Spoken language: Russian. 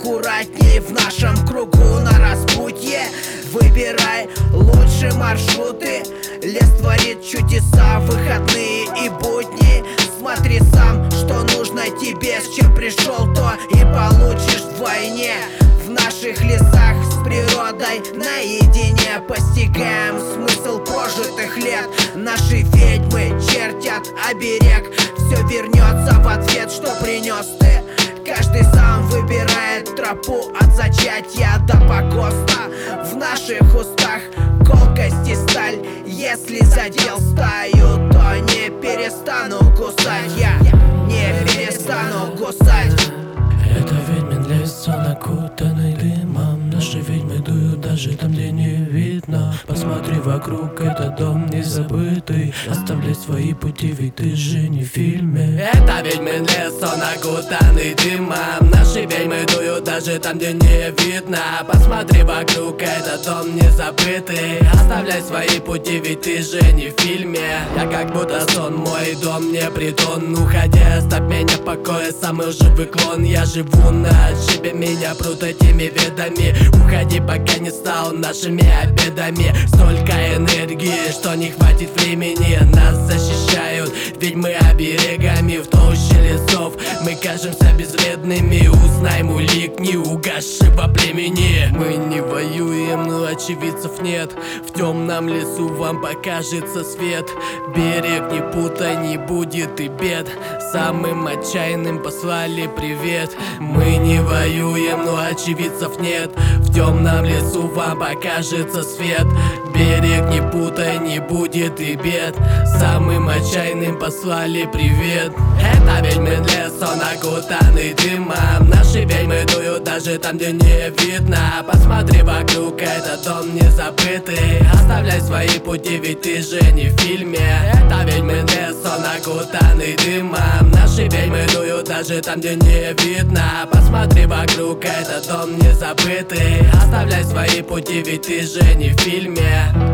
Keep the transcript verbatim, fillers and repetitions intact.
аккуратней в нашем кругу на распутье. Выбирай лучшие маршруты. Лес творит чудеса в выходные и будни. Смотри сам, что нужно тебе, с чем пришел, то и получишь вдвойне. В наших лесах с природой наедине постигаем смысл прожитых лет. Наши ведьмы чертят оберег. Все вернется в ответ, что принес ты. Каждый сам выбирает тропу от зачатия до погоста. В наших устах колкость и сталь. Если задел стаю, то не перестану кусать. Я не перестану кусать. Это ведьмин лес, он окутанный дымом. Наши ведьмы дуют даже там, где не видно. Посмотри вокруг, это дом незабытый. Оставляй свои пути, ведь ты же не в фильме. Это ведьмин лес, он окутанный дымом. Наши ведьмы дуют даже там, где не видно. Посмотри вокруг, это дом незабытый. Оставляй свои пути, ведь ты же не в фильме. Я как будто сон, мой дом не притон. Уходя, оставь меня в покое, самый живой клон. Я живу на отшибе, меня прут этими ведами. Уходи, пока не стал нашими обедами. Столько энергии, что не хватит времени. Нас защищают ведьмы оберегами. В толще лесов мы кажемся безвредными. Узнай улик не угасшего племени. Мы не воюем, но очевидцев нет. В темном лесу вам покажется свет. Берег не путай, не будет и бед. Самым отчаянным послали привет. Мы не воюем, но очевидцев нет. В темном лесу вам покажется свет. Берег не путай, не будет и бед. Самым отчаянным послали привет. Это ведьмин лес, он окутанный дымом. Наши ведьмы дуют даже там, где не видно. Посмотри вокруг, это дом незабытый. Оставляй свои пути, ведь ты же не в фильме. Это ведьмин лес, он окутанный дымом. Наши ведьмы дуют даже там, где не видно. Посмотри вокруг, это дом незабытый. Оставляй свои пути, ведь ты же не в фильме.